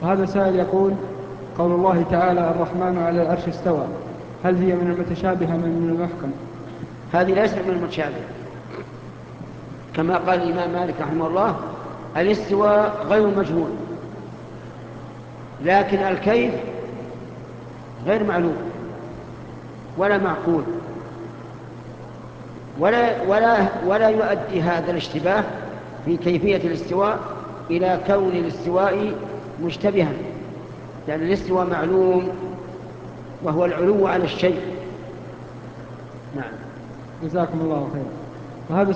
وهذا سائل يقول: قول الله تعالى الرحمن على العرش استوى، هل هي من المتشابه من المحكم؟ هذه ليست من المتشابه، كما قال الإمام مالك رحمه الله: الاستواء غير مجهول، لكن الكيف غير معلوم ولا معقول، ولا يؤدي هذا الاشتباه في كيفية الاستواء إلى كون الاستواء مشتبها، لأن الاستواء معلوم وهو العلو على الشيء. نعم. جزاكم الله خيرا. وهذا